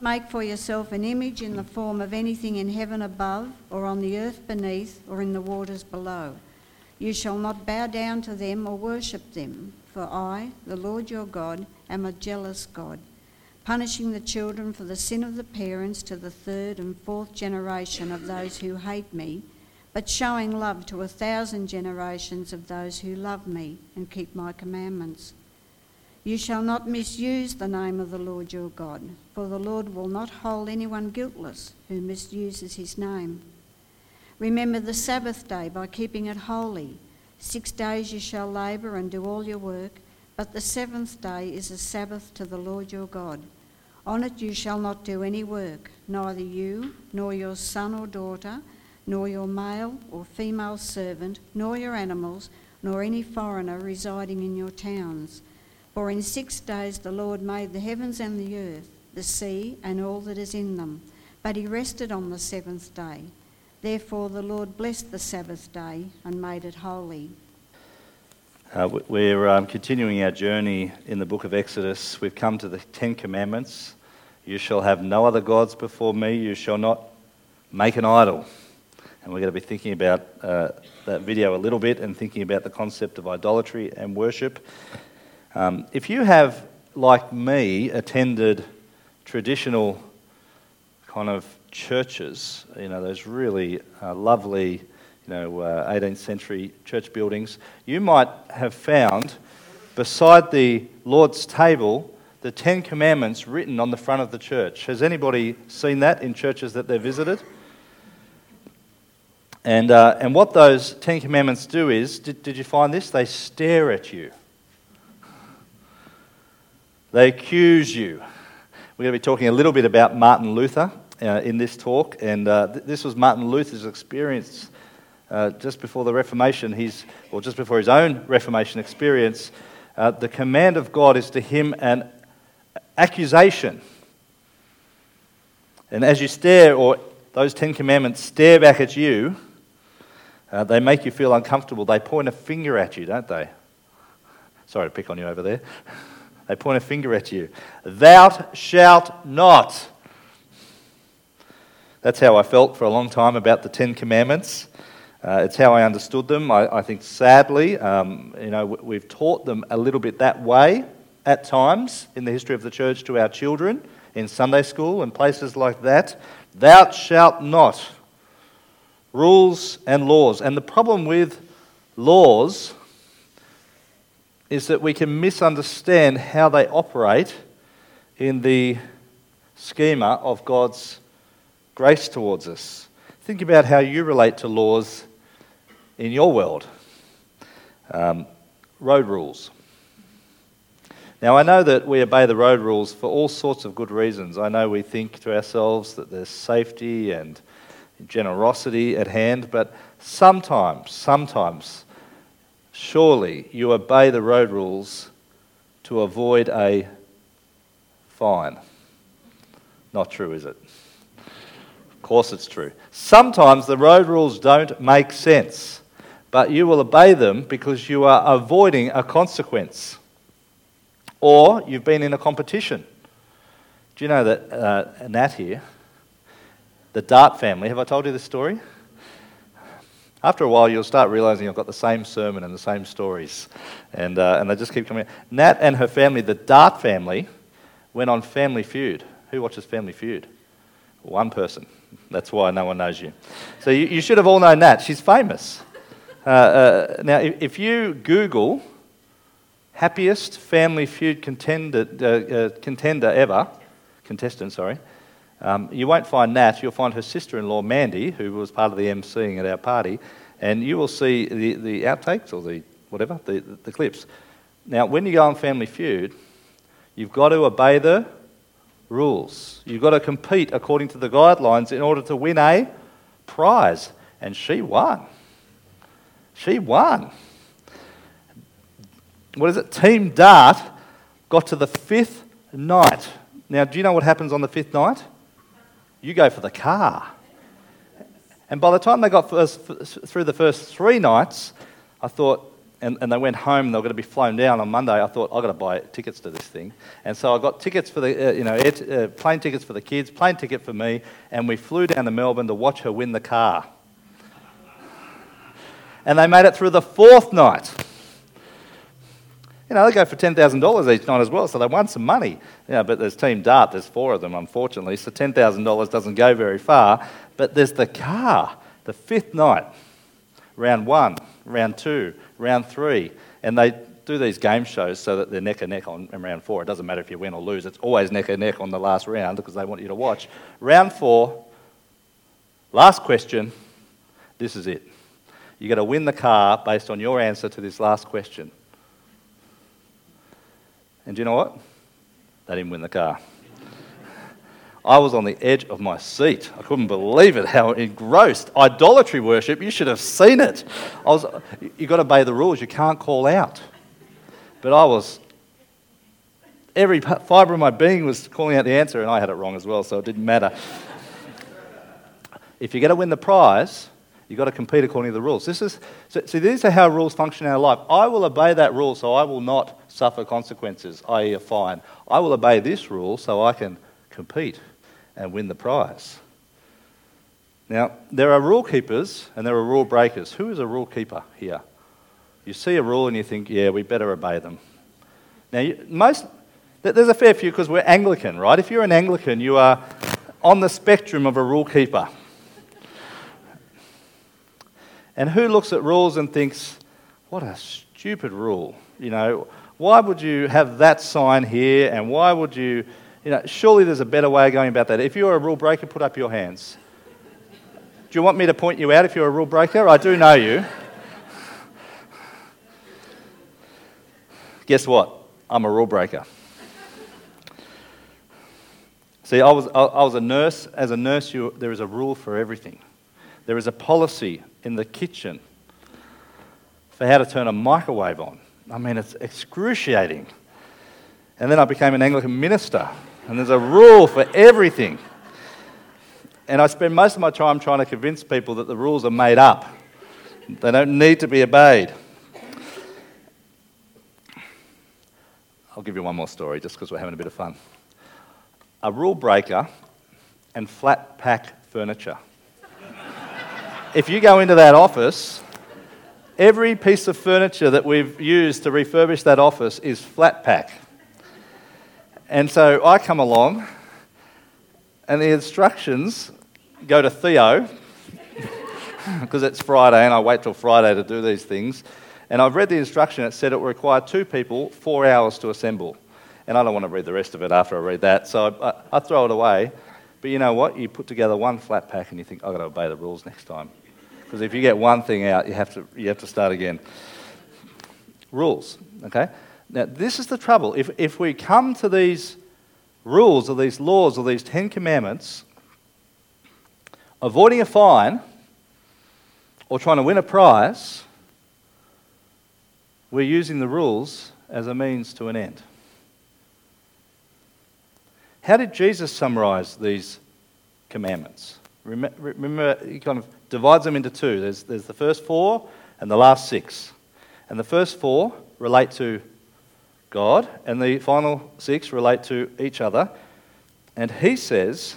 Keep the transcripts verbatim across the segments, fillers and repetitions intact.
not make for yourself an image in the form of anything in heaven above, or on the earth beneath, or in the waters below. You shall not bow down to them or worship them, for I, the Lord your God, am a jealous God, punishing the children for the sin of the parents to the third and fourth generation of those who hate me, but showing love to a thousand generations of those who love me and keep my commandments. You shall not misuse the name of the Lord your God, for the Lord will not hold anyone guiltless who misuses his name. Remember the Sabbath day by keeping it holy. Six days you shall labour and do all your work, but the seventh day is a Sabbath to the Lord your God. On it you shall not do any work, neither you, nor your son or daughter, nor your male or female servant, nor your animals, nor any foreigner residing in your towns. For in six days the Lord made the heavens and the earth, the sea and all that is in them, but he rested on the seventh day. Therefore the Lord blessed the Sabbath day and made it holy. Uh, we're um, continuing our journey in the book of Exodus. We've come to the Ten Commandments. You shall have no other gods before me. You shall not make an idol. And we're going to be thinking about uh, that video a little bit and thinking about the concept of idolatry and worship. Um, if you have, like me, attended traditional kind of churches, you know, those really uh, lovely, you know, uh, eighteenth century church buildings, you might have found beside the Lord's table the Ten Commandments written on the front of the church. Has anybody seen that in churches that they've visited? And uh, and what those Ten Commandments do is, did, did you find this? They stare at you. They accuse you. We're going to be talking a little bit about Martin Luther uh, in this talk, and uh, th- this was Martin Luther's experience uh, just before the Reformation, his, or just before his own Reformation experience. Uh, the command of God is to him an accusation. And as you stare, or those Ten Commandments stare back at you, uh, they make you feel uncomfortable. They point a finger at you, don't they? Sorry to pick on you over there. They point a finger at you. Thou shalt not. That's how I felt for a long time about the Ten Commandments. Uh, it's how I understood them. I, I think sadly, um, you know, we've taught them a little bit that way at times in the history of the church to our children in Sunday school and places like that. Thou shalt not. Rules and laws. And the problem with laws is that we can misunderstand how they operate in the schema of God's grace towards us. Think about how you relate to laws in your world. Um, road rules. Now, I know that we obey the road rules for all sorts of good reasons. I know we think to ourselves that there's safety and generosity at hand, but sometimes, sometimes, surely you obey the road rules to avoid a fine. Not true, is it? Of course it's true. Sometimes the road rules don't make sense, but you will obey them because you are avoiding a consequence. Or you've been in a competition. Do you know that uh, Nat here, the Dart family, have I told you this story? After a while, you'll start realising I've got the same sermon and the same stories. And uh, and they just keep coming. Nat and her family, the Dart family, went on Family Feud. Who watches Family Feud? One person. That's why no one knows you. So you, you should have all known Nat. She's famous. Uh, uh, now, if, if you Google happiest Family Feud contender, uh, uh, contender ever, contestant, sorry, Um, you won't find Nat, you'll find her sister-in-law Mandy, who was part of the emceeing at our party, and you will see the, the outtakes, or the whatever, the, the clips. Now, when you go on Family Feud, you've got to obey the rules. You've got to compete according to the guidelines in order to win a prize. And she won. She won. What is it? Team Dart got to the fifth night. Now, do you know what happens on the fifth night? You go for the car. And by the time they got first, through the first three nights, I thought, and, and they went home and they were going to be flown down on Monday. I thought, I've got to buy tickets to this thing. And so I got tickets for the, uh, you know, air t- uh, plane tickets for the kids, plane ticket for me, and we flew down to Melbourne to watch her win the car. And they made it through the fourth night. You know, they go for ten thousand dollars each night as well, so they won some money. Yeah, but there's Team Dart, there's four of them, unfortunately, so ten thousand dollars doesn't go very far. But there's the car, the fifth night, round one, round two, round three, and they do these game shows so that they're neck and neck on in round four. It doesn't matter if you win or lose, it's always neck and neck on the last round because they want you to watch. Round four, last question, this is it. You've got to win the car based on your answer to this last question. And do you know what? They didn't win the car. I was on the edge of my seat. I couldn't believe it, how engrossed. Idolatry worship, you should have seen it. I was. You've got to obey the rules. You can't call out. But I was, every fibre of my being was calling out the answer, and I had it wrong as well, so it didn't matter. If you're going to win the prize, you've got to compete according to the rules. This is, so, see, these are how rules function in our life. I will obey that rule so I will not suffer consequences, that is a fine. I will obey this rule so I can compete and win the prize. Now, there are rule keepers and there are rule breakers. Who is a rule keeper here? You see a rule and you think, yeah, we better obey them. Now, you, most there's a fair few because we're Anglican, right? If you're an Anglican, you are on the spectrum of a rule keeper. And who looks at rules and thinks, what a stupid rule? You know, why would you have that sign here and why would you, you know, surely there's a better way of going about that. If you're a rule breaker, put up your hands. Do you want me to point you out if you're a rule breaker? I do know you. Guess what? I'm a rule breaker. See, I was, I, I was a nurse. As a nurse, you, there is a rule for everything. There is a policy in the kitchen for how to turn a microwave on. I mean, it's excruciating. And then I became an Anglican minister, and there's a rule for everything. And I spend most of my time trying to convince people that the rules are made up. They don't need to be obeyed. I'll give you one more story just because we're having a bit of fun. A rule breaker and flat pack furniture. If you go into that office, every piece of furniture that we've used to refurbish that office is flat pack. And so I come along and the instructions go to Theo because it's Friday and I wait till Friday to do these things. And I've read the instruction, it said it will require two people, four hours to assemble. And I don't want to read the rest of it after I read that, so I, I throw it away. But you know what? You put together one flat pack and you think, I've got to obey the rules next time. Because if you get one thing out, you have to you have to start again. Rules, okay? Now, this is the trouble. If if we come to these rules or these laws or these Ten Commandments, avoiding a fine or trying to win a prize, we're using the rules as a means to an end. How did Jesus summarise these commandments? Remember, he kind of divides them into two. There's, there's the first four and the last six. And the first four relate to God, and the final six relate to each other. And he says,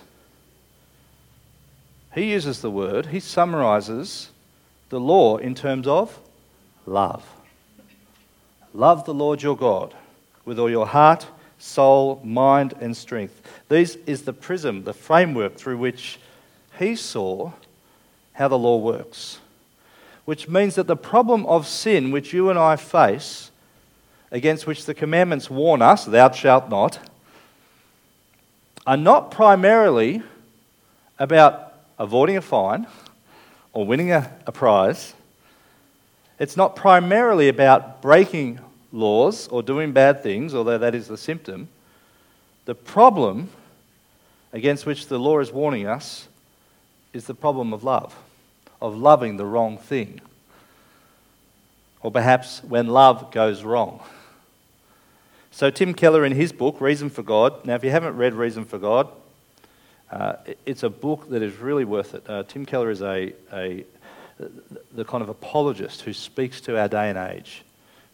he uses the word, he summarises the law in terms of love. Love the Lord your God with all your heart, soul, mind, and strength. This is the prism, the framework through which he saw how the law works. Which means that the problem of sin which you and I face, against which the commandments warn us, thou shalt not, are not primarily about avoiding a fine or winning a, a prize. It's not primarily about breaking laws or doing bad things, although that is the symptom. The problem against which the law is warning us is the problem of love, of loving the wrong thing. Or perhaps when love goes wrong. So Tim Keller in his book, Reason for God, now if you haven't read Reason for God, uh, it's a book that is really worth it. Uh, Tim Keller is a, a the kind of apologist who speaks to our day and age.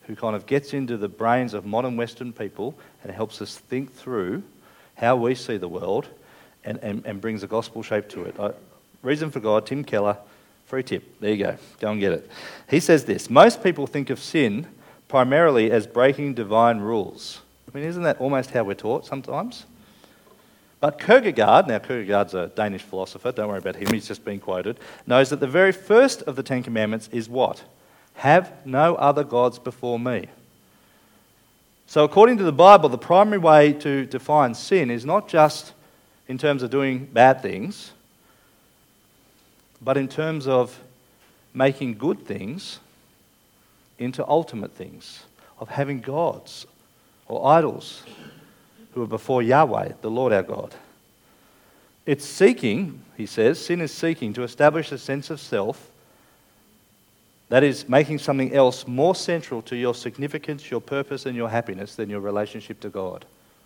who kind of gets into the brains of modern Western people and helps us think through how we see the world and, and, and brings a gospel shape to it. I, Reason for God, Tim Keller, free tip. There you go. Go and get it. He says this: most people think of sin primarily as breaking divine rules. I mean, isn't that almost how we're taught sometimes? But Kierkegaard, now Kierkegaard's a Danish philosopher, don't worry about him, he's just been quoted, knows that the very first of the Ten Commandments is what? Have no other gods before me. So according to the Bible, the primary way to define sin is not just in terms of doing bad things, but in terms of making good things into ultimate things, of having gods or idols who are before Yahweh, the Lord our God. It's seeking, he says, sin is seeking to establish a sense of self, that is, making something else more central to your significance, your purpose, and your happiness than your relationship to God.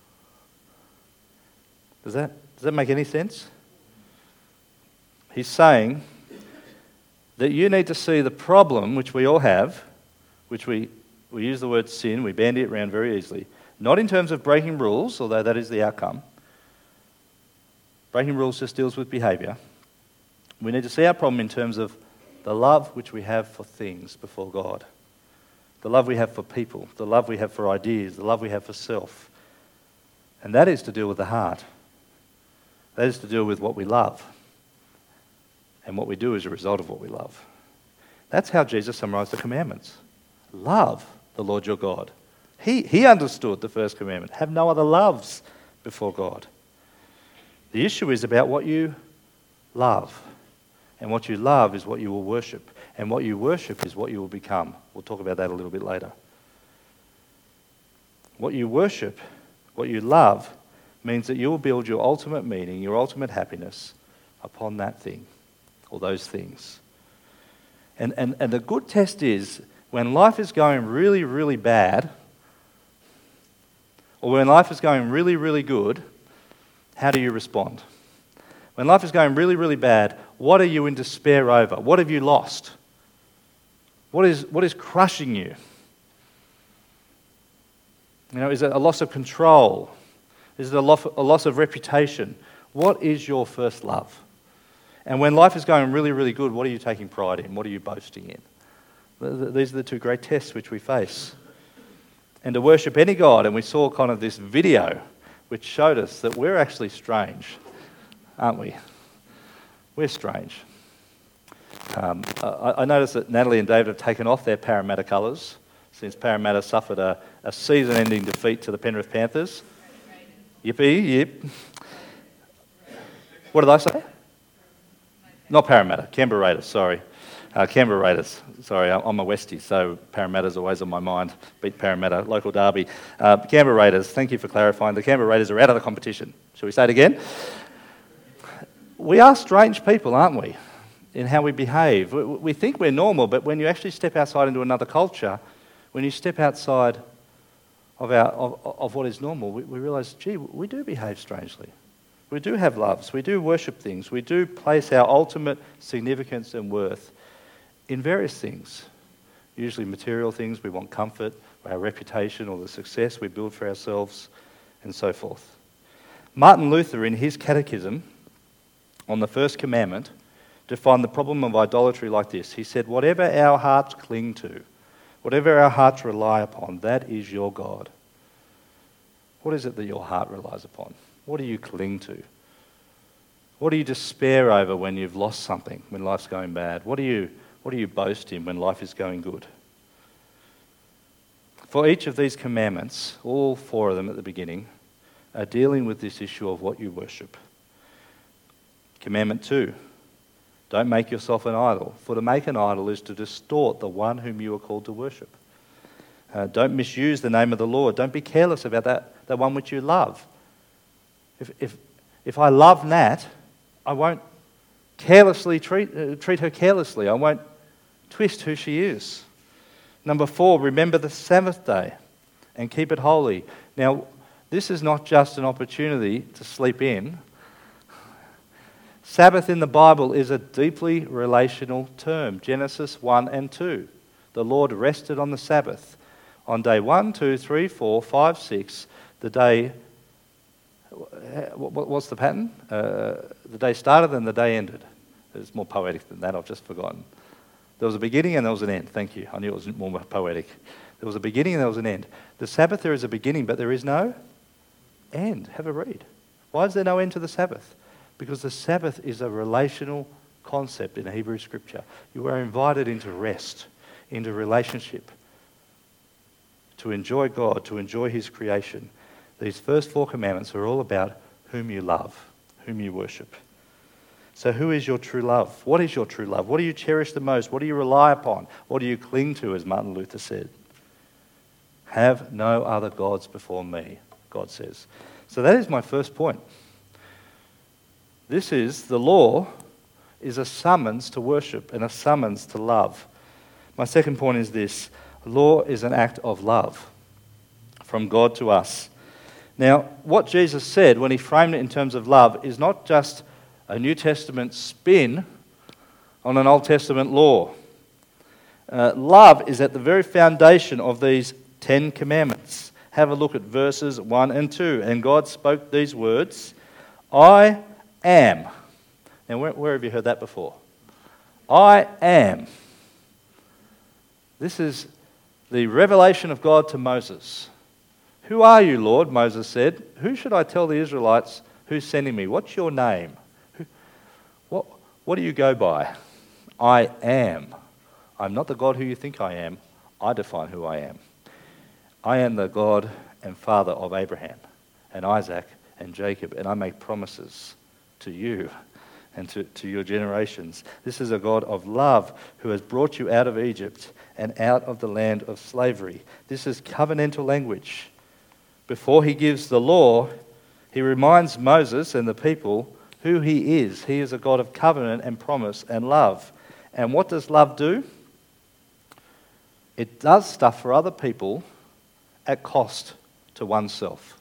Does that, does that make any sense? He's saying that you need to see the problem, which we all have, which we, we use the word sin, we bandy it around very easily, not in terms of breaking rules, although that is the outcome. Breaking rules just deals with behaviour. We need to see our problem in terms of the love which we have for things before God, the love we have for people, the love we have for ideas, the love we have for self. And that is to deal with the heart. That is to deal with what we love and what we do as a result of what we love. That's how Jesus summarised the commandments. Love the Lord your God. He, he understood the first commandment. Have no other loves before God. The issue is about what you love. And what you love is what you will worship. And what you worship is what you will become. We'll talk about that a little bit later. What you worship, what you love, means that you will build your ultimate meaning, your ultimate happiness upon that thing or those things. And, and, and the good test is when life is going really, really bad, or when life is going really, really good, how do you respond? When life is going really, really bad, what are you in despair over? What have you lost? What is, what is crushing you? You know, is it a loss of control? Is it a loss, a loss of reputation? What is your first love? And when life is going really, really good, what are you taking pride in? What are you boasting in? These are the two great tests which we face. And to worship any God, and we saw kind of this video which showed us that we're actually strange, aren't we? We're strange. Um, I, I noticed that Natalie and David have taken off their Parramatta colours since Parramatta suffered a, a season-ending defeat to the Penrith Panthers. Yippee, yip. What did I say? Not Parramatta, Canberra Raiders, sorry. Uh, Canberra Raiders, sorry, I'm a Westie, so Parramatta's always on my mind. Beat Parramatta, local derby. Uh, Canberra Raiders, thank you for clarifying. The Canberra Raiders are out of the competition. Shall we say it again? We are strange people, aren't we, in how we behave. We, we think we're normal, but when you actually step outside into another culture, when you step outside of, our, of, of what is normal, we, we realise, gee, we do behave strangely. We do have loves, we do worship things, we do place our ultimate significance and worth in various things, usually material things. We want comfort, or our reputation, or the success we build for ourselves, and so forth. Martin Luther, in his catechism on the first commandment, defined the problem of idolatry like this. He said, whatever our hearts cling to, whatever our hearts rely upon, that is your God. What is it that your heart relies upon? What do you cling to? What do you despair over when you've lost something, when life's going bad? What do you, what do you boast in when life is going good? For each of these commandments, all four of them at the beginning, are dealing with this issue of what you worship. Commandment two, don't make yourself an idol, for to make an idol is to distort the one whom you are called to worship. Uh, don't misuse the name of the Lord. Don't be careless about that, that one which you love. If, if, if I love Nat, I won't carelessly treat, uh, treat her carelessly. I won't twist who she is. Number four, remember the Sabbath day and keep it holy. Now, this is not just an opportunity to sleep in. Sabbath in the Bible is a deeply relational term. Genesis one and two. The Lord rested on the Sabbath. On day one, two, three, four, five, six, the day, what's the pattern? Uh, the day started and the day ended. It's more poetic than that, I've just forgotten. There was a beginning and there was an end. Thank you. I knew it was more poetic. There was a beginning and there was an end. The Sabbath, there is a beginning, but there is no end. Have a read. Why is there no end to the Sabbath? Because the Sabbath is a relational concept in Hebrew Scripture. You are invited into rest, into relationship, to enjoy God, to enjoy His creation. These first four commandments are all about whom you love, whom you worship. So who is your true love? What is your true love? What do you cherish the most? What do you rely upon? What do you cling to, as Martin Luther said? Have no other gods before me, God says. So that is my first point. This is, the law is a summons to worship and a summons to love. My second point is this: law is an act of love from God to us. Now, what Jesus said when He framed it in terms of love is not just a New Testament spin on an Old Testament law. Uh, love is at the very foundation of these Ten Commandments. Have a look at verses one and two. And God spoke these words, I am. Now, where, where have you heard that before? I am. This is the revelation of God to Moses. Who are you, Lord? Moses said. Who should I tell the Israelites who's sending me? What's your name? Who, what, what do you go by? I am. I'm not the God who you think I am. I define who I am. I am the God and Father of Abraham and Isaac and Jacob, and I make promises to you and to, to your generations. This is a God of love who has brought you out of Egypt and out of the land of slavery. This is covenantal language. Before He gives the law, He reminds Moses and the people who He is. He is a God of covenant and promise and love. And what does love do? It does stuff for other people at cost to oneself.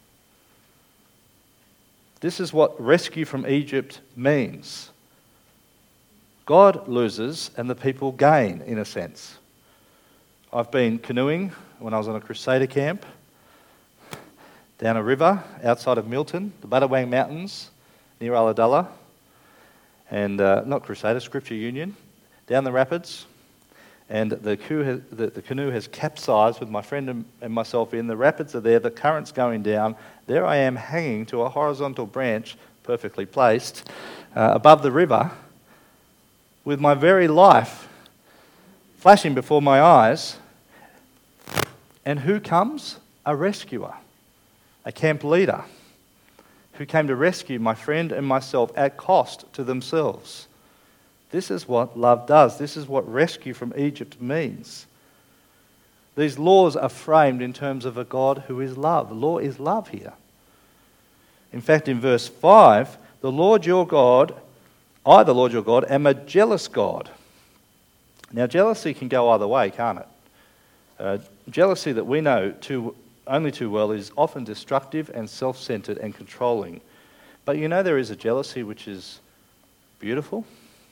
This is what rescue from Egypt means. God loses and the people gain, in a sense. I've been canoeing when I was on a Crusader camp down a river outside of Milton, the Buttawang Mountains, near Ulladulla, and uh, not Crusader, Scripture Union, down the rapids. And the, has, the, the canoe has capsized with my friend and, and myself in. The rapids are there, the current's going down. There I am hanging to a horizontal branch, perfectly placed, uh, above the river, with my very life flashing before my eyes. And who comes? A rescuer, a camp leader, who came to rescue my friend and myself at cost to themselves. This is what love does. This is what rescue from Egypt means. These laws are framed in terms of a God who is love. Law is love here. In fact, in verse five, the Lord your God, I, the Lord your God, am a jealous God. Now, jealousy can go either way, can't it? Uh, jealousy that we know too, only too well is often destructive and self-centered and controlling. But you know there is a jealousy which is beautiful.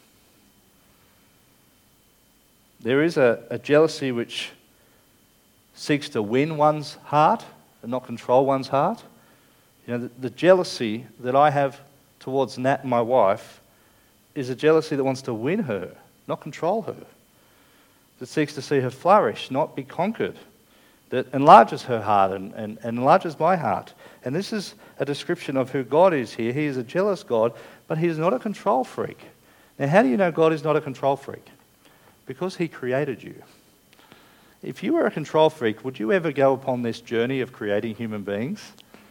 There is a, a jealousy which seeks to win one's heart and not control one's heart. You know, the, the jealousy that I have towards Nat, my wife, is a jealousy that wants to win her, not control her. That seeks to see her flourish, not be conquered. That enlarges her heart and, and, and enlarges my heart. And this is a description of who God is here. He is a jealous God, but He is not a control freak. Now, how do you know God is not a control freak? Because He created you. If you were a control freak, would you ever go upon this journey of creating human beings?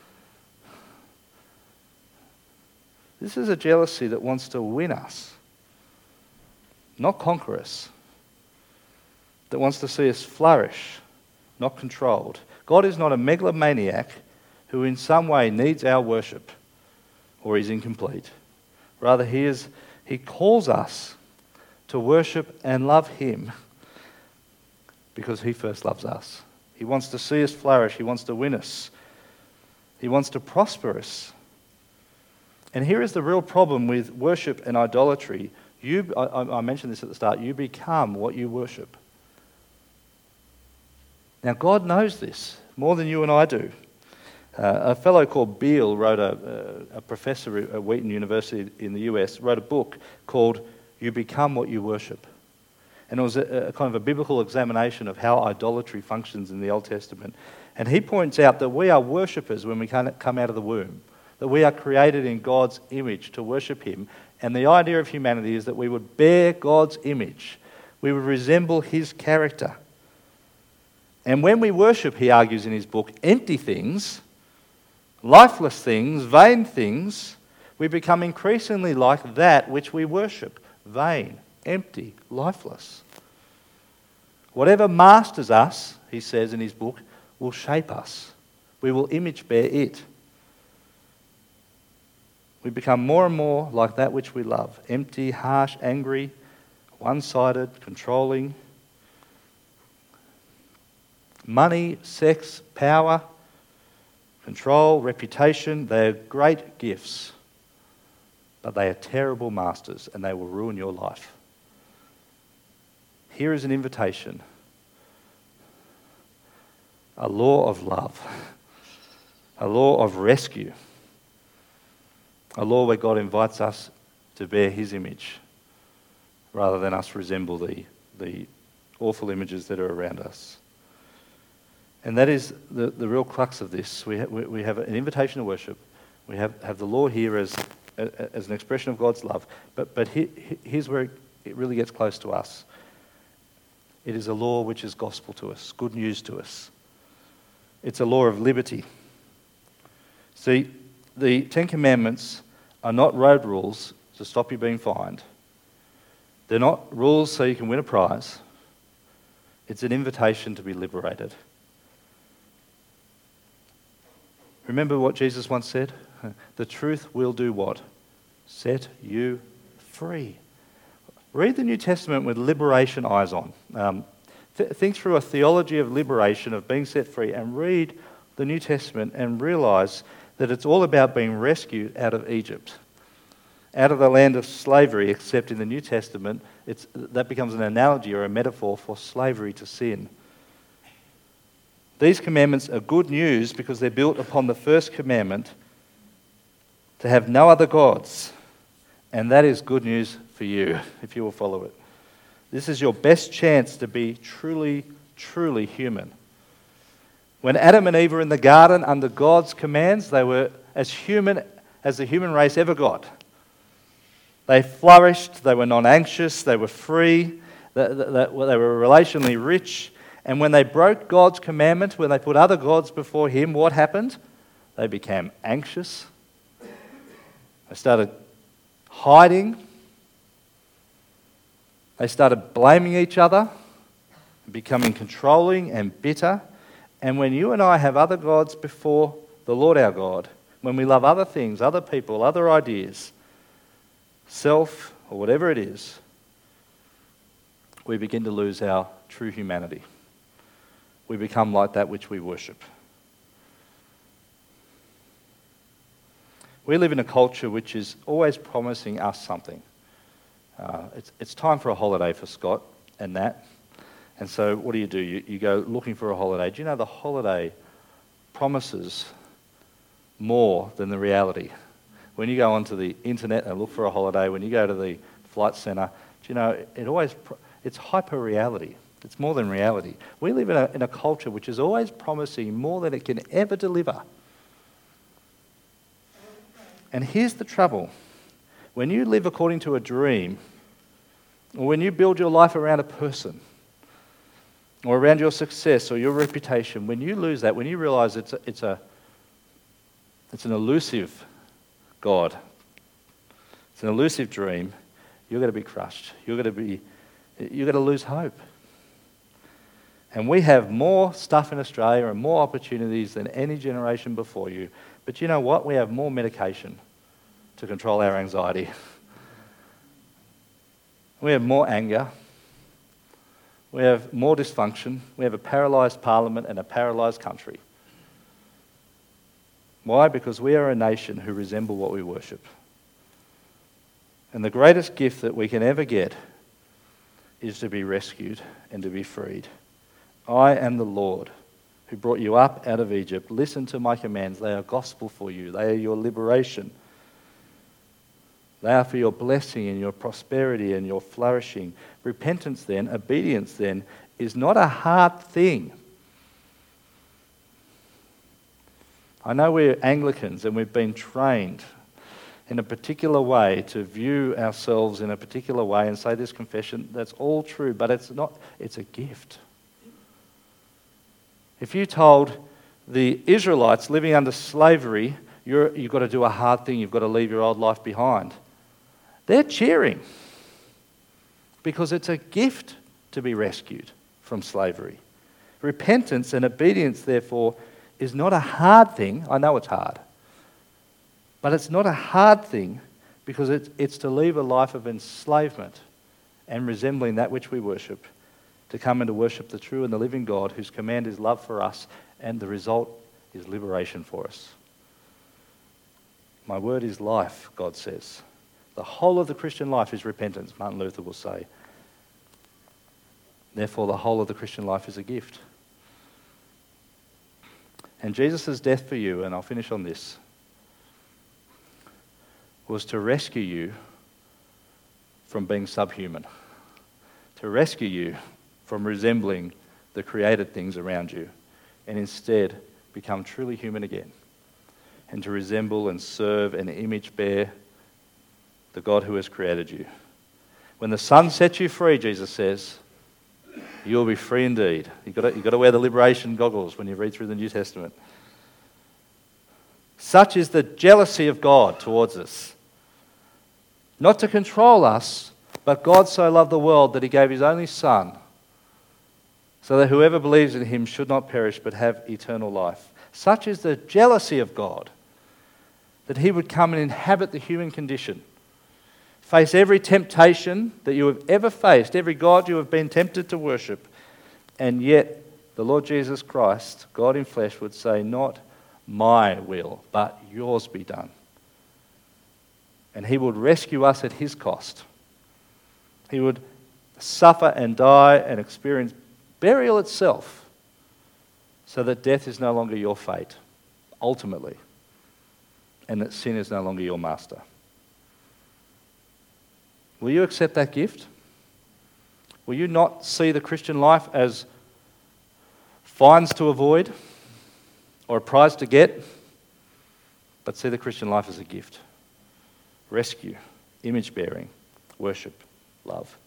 This is a jealousy that wants to win us, not conquer us. That wants to see us flourish, not controlled. God is not a megalomaniac who in some way needs our worship or is incomplete. Rather, He is, He calls us to worship and love Him because He first loves us. He wants to see us flourish. He wants to win us. He wants to prosper us. And here is the real problem with worship and idolatry. You, I, I mentioned this at the start, you become what you worship. Now, God knows this more than you and I do. Uh, a fellow called Beale wrote a, a, a professor at Wheaton University in the U S, wrote a book called You Become What You Worship. And it was a, a kind of a biblical examination of how idolatry functions in the Old Testament. And he points out that we are worshippers when we come out of the womb, that we are created in God's image to worship him. And the idea of humanity is that we would bear God's image. We would resemble his character. And when we worship, he argues in his book, empty things, lifeless things, vain things, we become increasingly like that which we worship. Vain, empty, lifeless. Whatever masters us, he says in his book, will shape us. We will image bear it. We become more and more like that which we love. Empty, harsh, angry, one-sided, controlling. Money, sex, power, control, reputation, they are great gifts, but they are terrible masters and they will ruin your life. Here is an invitation, a law of love, a law of rescue, a law where God invites us to bear his image rather than us resemble the, the awful images that are around us. And that is the, the real crux of this. We, ha- we have an invitation to worship. We have, have the law here as, as an expression of God's love. But, but he, here's where it really gets close to us. It is a law which is gospel to us, good news to us. It's a law of liberty. See, the Ten Commandments are not road rules to stop you being fined. They're not rules so you can win a prize. It's an invitation to be liberated. Remember what Jesus once said? The truth will do what? Set you free. Read the New Testament with liberation eyes on. Um, th- think through a theology of liberation, of being set free, and read the New Testament and realise that it's all about being rescued out of Egypt, out of the land of slavery, except in the New Testament, it's, that becomes an analogy or a metaphor for slavery to sin. These commandments are good news because they're built upon the first commandment to have no other gods. And that is good news for you if you will follow it. This is your best chance to be truly, truly human. When Adam and Eve were in the garden under God's commands, they were as human as the human race ever got. They flourished, they were non-anxious, they were free, they, they, they were relationally rich. And when they broke God's commandment, when they put other gods before him, what happened? They became anxious. They started hiding. They started blaming each other, becoming controlling and bitter. And when you and I have other gods before the Lord our God, when we love other things, other people, other ideas, self, or whatever it is, we begin to lose our true humanity. We become like that which we worship. We live in a culture which is always promising us something. Uh, it's, it's time for a holiday for Scott and Nat. And so what do you do? You, you go looking for a holiday. Do you know the holiday promises more than the reality? When you go onto the internet and look for a holiday, when you go to the flight centre, do you know, it always, it's hyper-reality. It's more than reality. We live in a, in a culture which is always promising more than it can ever deliver. And here's the trouble. When you live according to a dream, or when you build your life around a person, or around your success or your reputation, when you lose that, when you realise it's a, it's a, it's an elusive God, it's an elusive dream, you're going to be crushed. You're going to be, you're going to lose hope. And we have more stuff in Australia and more opportunities than any generation before you. But you know what? We have more medication to control our anxiety. We have more anger. We have more dysfunction. We have a paralysed parliament and a paralysed country. Why? Because we are a nation who resemble what we worship. And the greatest gift that we can ever get is to be rescued and to be freed. I am the Lord who brought you up out of Egypt. Listen to my commands. They are gospel for you. They are your liberation. They are for your blessing and your prosperity and your flourishing. Repentance then, obedience then, is not a hard thing. I know we're Anglicans and we've been trained in a particular way to view ourselves in a particular way and say this confession. That's all true, but it's not. It's a gift. If you told the Israelites living under slavery, you're, you've got to do a hard thing, you've got to leave your old life behind, they're cheering because it's a gift to be rescued from slavery. Repentance and obedience, therefore, is not a hard thing. I know it's hard. But it's not a hard thing because it's, it's to leave a life of enslavement and resembling that which we worship, to come and to worship the true and the living God whose command is love for us, and the result is liberation for us. My word is life, God says. The whole of the Christian life is repentance, Martin Luther will say. Therefore, the whole of the Christian life is a gift. And Jesus' death for you, and I'll finish on this, was to rescue you from being subhuman, to rescue you from resembling the created things around you, and instead become truly human again, and to resemble and serve and image bear the God who has created you. When the Son sets you free, Jesus says, you'll be free indeed. You've got to, you've got to wear the liberation goggles when you read through the New Testament. Such is the jealousy of God towards us. Not to control us, but God so loved the world that he gave his only Son, so that whoever believes in him should not perish but have eternal life. Such is the jealousy of God that he would come and inhabit the human condition, face every temptation that you have ever faced, every God you have been tempted to worship, and yet the Lord Jesus Christ, God in flesh, would say, not my will, but yours be done. And he would rescue us at his cost. He would suffer and die and experience burial itself, so that death is no longer your fate, ultimately, and that sin is no longer your master. Will you accept that gift? Will you not see the Christian life as fines to avoid or a prize to get, but see the Christian life as a gift? Rescue, image bearing, worship, love.